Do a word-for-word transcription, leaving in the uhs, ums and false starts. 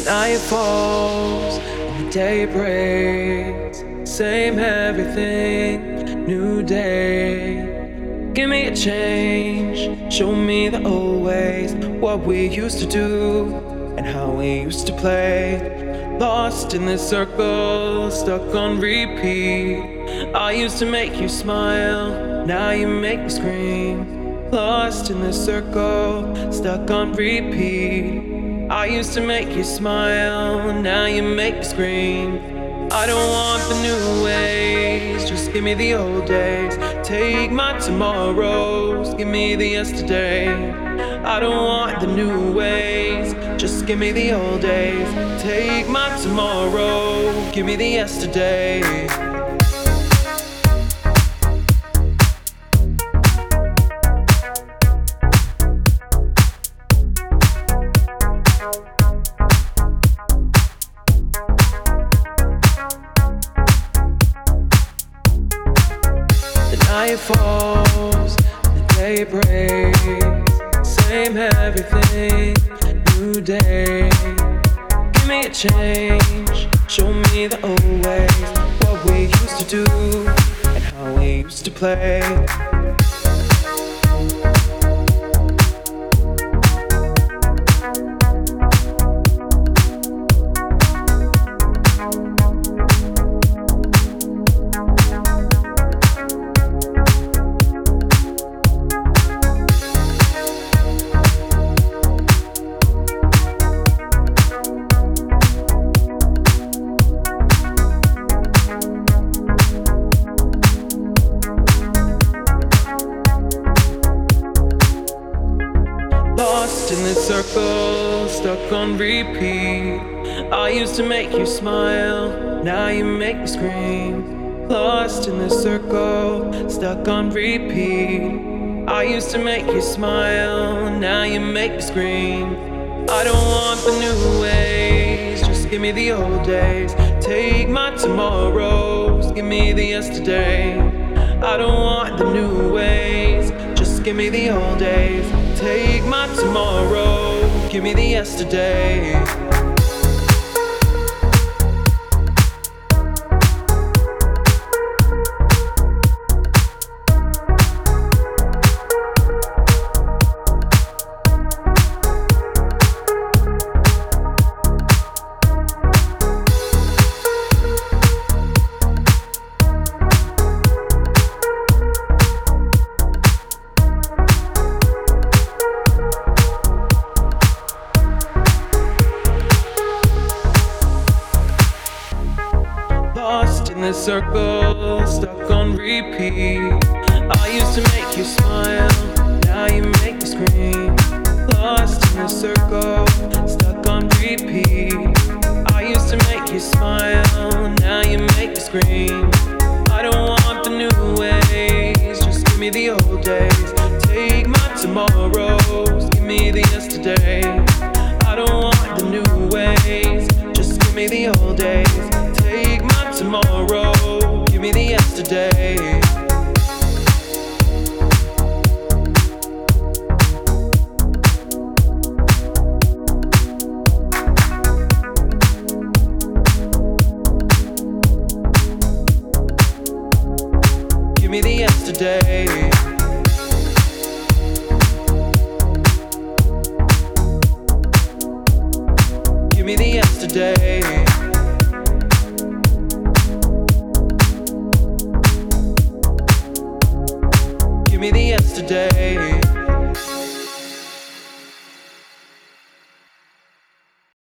night falls and the day breaks. Same everything, new day. Give me a change, show me the old ways, what we used to do and how we used to play. Lost in this circle, stuck on repeat. I used to make you smile, now you make me scream. Lost in this circle, stuck on repeat. I used to make you smile, now you make me scream. I don't want the new ways, just give me the old days. Take my tomorrows, give me the yesterday. I don't want the new ways, just give me the old days. Take my tomorrow, give me the yesterday. Night falls, the day breaks. Same everything, new day. Give me a change, show me the old ways, what we used to do and how we used to play. Lost in this circle, stuck on repeat. I used to make you smile, now you make me scream. Lost in this circle, stuck on repeat. I used to make you smile, now you make me scream. I don't want the new ways, just give me the old days. Take my tomorrows, give me the yesterday. I don't want the new ways, just give me the old days. Take my tomorrow, give me the yesterday. Lost in this circle, stuck on repeat. I used to make you smile, now you make me scream. Lost in this circle, stuck on repeat. I used to make you smile, now you make me scream. I don't want the new ways, just give me the old days. Take my tomorrows, give me the yesterday. I don't want the new ways, just give me the old days. Take my tomorrow, give me the yesterday. Give me the yesterday. Give me the yesterday. Give me the yesterday.